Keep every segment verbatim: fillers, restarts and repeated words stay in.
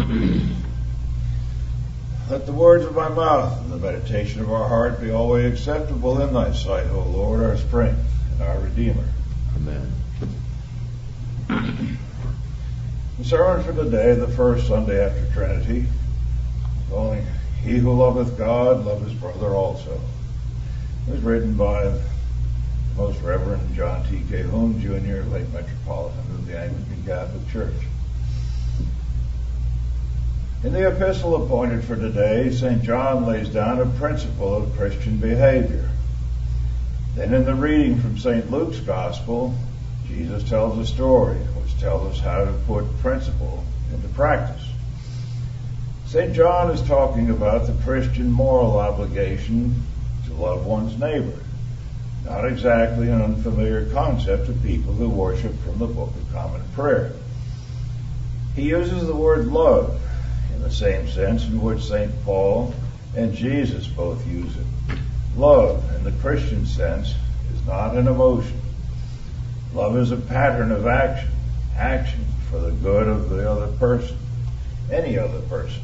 Let the words of my mouth and the meditation of our heart be always acceptable in thy sight, O Lord, our strength and our Redeemer. Amen. The sermon for today, the first Sunday after Trinity, is only he who loveth God, love his brother also. It was written by the Most Reverend John T. Cahoon, Junior, late Metropolitan of the Anglican Catholic Church. In the epistle appointed for today, Saint John lays down a principle of Christian behavior. Then in the reading from Saint Luke's Gospel, Jesus tells a story which tells us how to put principle into practice. Saint John is talking about the Christian moral obligation to love one's neighbor, not exactly an unfamiliar concept to people who worship from the Book of Common Prayer. He uses the word love in the same sense in which Saint Paul and Jesus both use it. Love, in the Christian sense, is not an emotion. Love is a pattern of action, action for the good of the other person, any other person.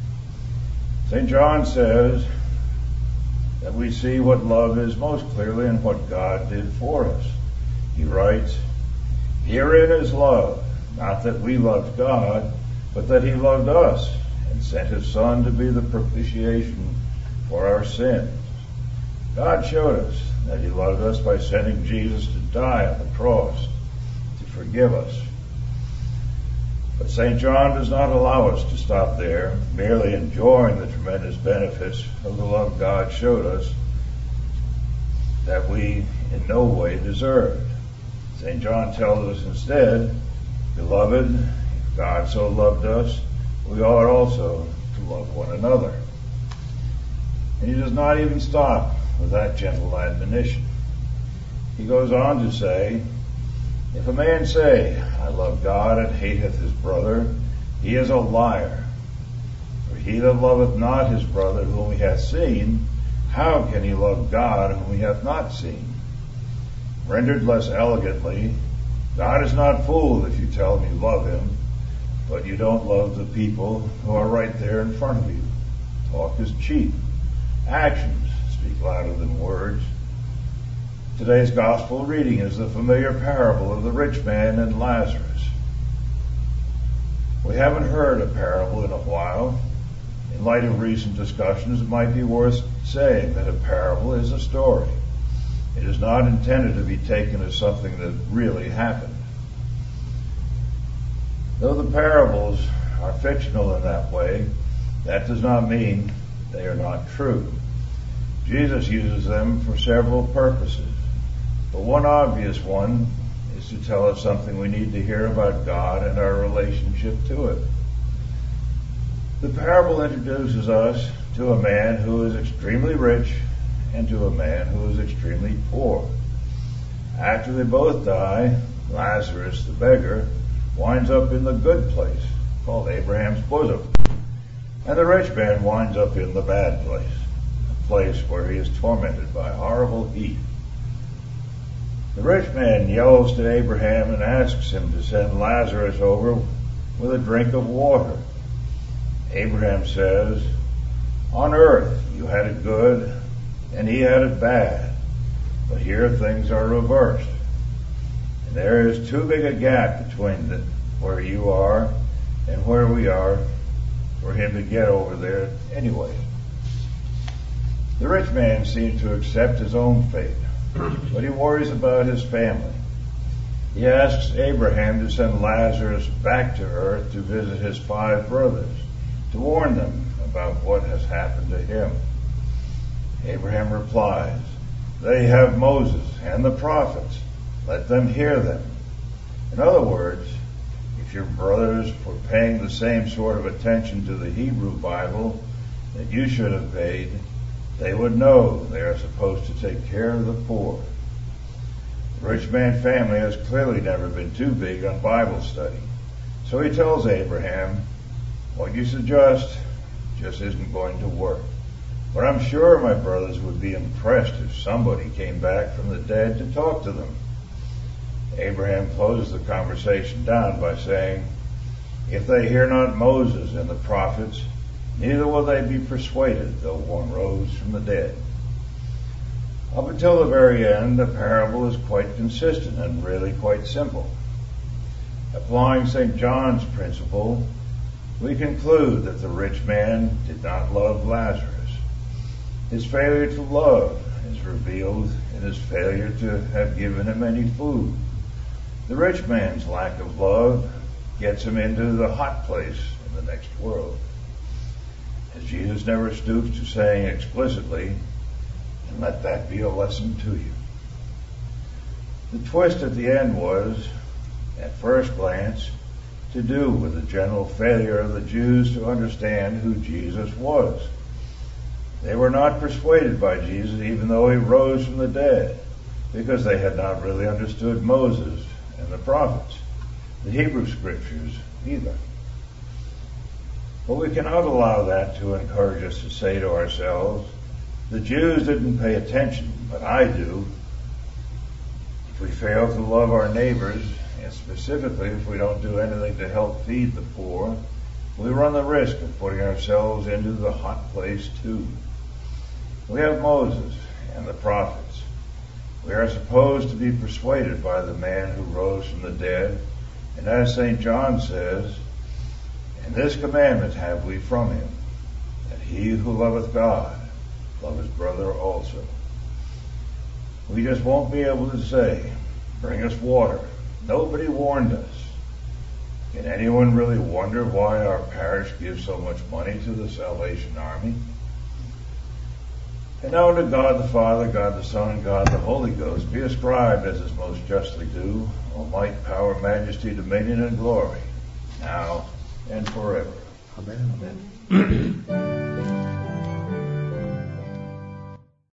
Saint John says that we see what love is most clearly in what God did for us. He writes, "Herein is love, not that we loved God, but that he loved us and sent his Son to be the propitiation for our sins." God showed us that he loved us by sending Jesus to die on the cross to forgive us. But Saint John does not allow us to stop there, merely enjoying the tremendous benefits of the love God showed us that we in no way deserved. Saint John tells us instead, "Beloved, if God so loved us, we ought also to love one another." And he does not even stop with that gentle admonition. He goes on to say, "If a man say, I love God, and hateth his brother, he is a liar. For he that loveth not his brother whom he hath seen, how can he love God whom he hath not seen?" Rendered less elegantly, God is not fooled if you tell him you love him, but you don't love the people who are right there in front of you. Talk is cheap. Actions speak louder than words. Today's gospel reading is the familiar parable of the rich man and Lazarus. We haven't heard a parable in a while. In light of recent discussions, it might be worth saying that a parable is a story. It is not intended to be taken as something that really happened. Though the parables are fictional in that way, that does not mean they are not true. Jesus uses them for several purposes, but one obvious one is to tell us something we need to hear about God and our relationship to it. The parable introduces us to a man who is extremely rich and to a man who is extremely poor. After they both die, Lazarus, the beggar, winds up in the good place, called Abraham's bosom, and the rich man winds up in the bad place, a place where he is tormented by horrible heat. The rich man yells to Abraham and asks him to send Lazarus over with a drink of water. Abraham says, "On earth you had it good, and he had it bad, but here things are reversed. And there is too big a gap between the, where you are and where we are for him to get over there anyway." The rich man seems to accept his own fate, but he worries about his family. He asks Abraham to send Lazarus back to earth to visit his five brothers, to warn them about what has happened to him. Abraham replies, "They have Moses and the prophets. Let them hear them." In other words, if your brothers were paying the same sort of attention to the Hebrew Bible that you should have paid, they would know they are supposed to take care of the poor. The rich man family has clearly never been too big on Bible study. So he tells Abraham, "What you suggest just isn't going to work. But I'm sure my brothers would be impressed if somebody came back from the dead to talk to them." Abraham closes the conversation down by saying, If they hear not Moses and the prophets, neither will they be persuaded, though one rose from the dead. Up until the very end, the parable is quite consistent and really quite simple. Applying Saint John's principle, we conclude that the rich man did not love Lazarus. His failure to love is revealed in his failure to have given him any food. The rich man's lack of love gets him into the hot place in the next world. As Jesus never stoops to saying explicitly, and let that be a lesson to you. The twist at the end was, at first glance, to do with the general failure of the Jews to understand who Jesus was. They were not persuaded by Jesus even though he rose from the dead, because they had not really understood Moses and the prophets, the Hebrew scriptures either. But we cannot allow that to encourage us to say to ourselves, the Jews didn't pay attention, but I do. If we fail to love our neighbors, and specifically if we don't do anything to help feed the poor, we run the risk of putting ourselves into the hot place too. We have Moses and the prophets. We are supposed to be persuaded by the man who rose from the dead, and as Saint John says, and this commandment have we from him, that he who loveth God love his brother also. We just won't be able to say, bring us water. Nobody warned us. Can anyone really wonder why our parish gives so much money to the Salvation Army? And now to God the Father, God the Son, and God the Holy Ghost be ascribed as is most justly due, all might, power, majesty, dominion, and glory, now and forever. Amen. Amen.